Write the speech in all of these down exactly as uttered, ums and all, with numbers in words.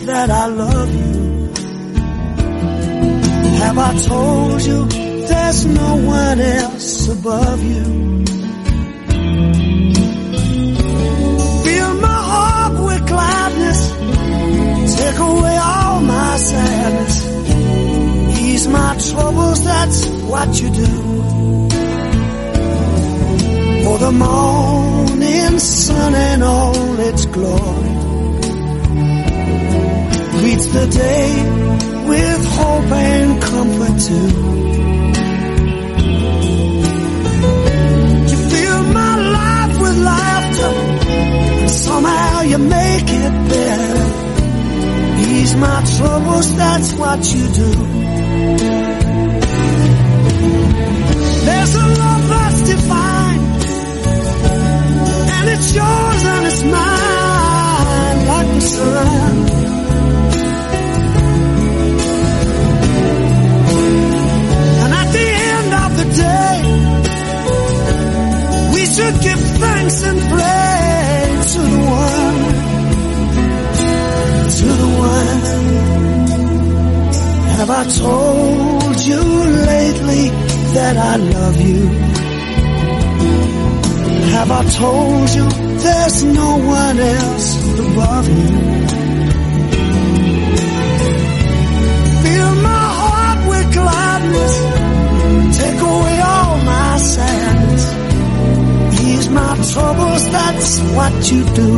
that I love you? Have I told you there's no one else above you? Fill my heart with gladness, take away all my sadness, ease my troubles, that's what you do. For the morning sun and all its glory greets the day with hope and comfort too. You fill my life with laughter, and somehow you make it better. Ease my troubles, that's what you do. There's a love that's divine, and it's yours and it's mine, like the sun. And at the end of the day, we should give thanks and praise to the one, to the one. Have I told you lately that I love you? Have I told you there's no one else above you? Fill my heart with gladness, take away all my sadness, ease my troubles, that's what you do.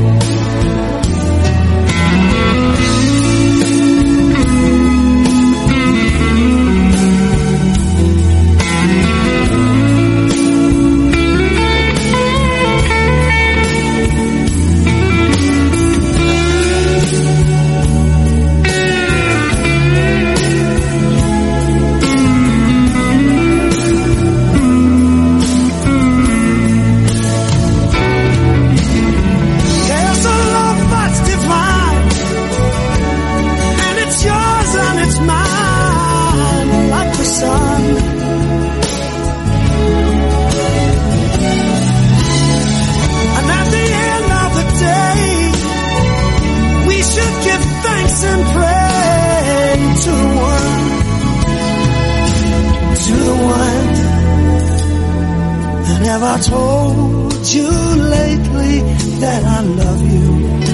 Have I told you lately that I love you?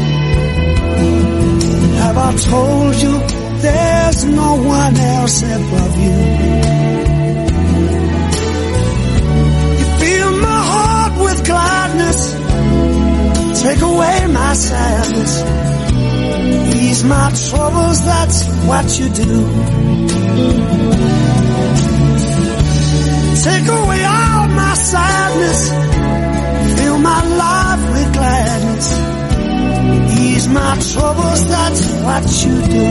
Have I told you there's no one else above you? You fill my heart with gladness, take away my sadness, ease my troubles, that's what you do. Take away all my sadness, fill my life with gladness, ease my troubles, that's what you do.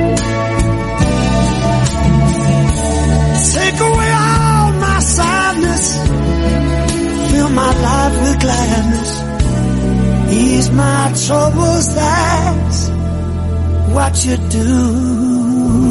Take away all my sadness, fill my life with gladness, ease my troubles, that's what you do.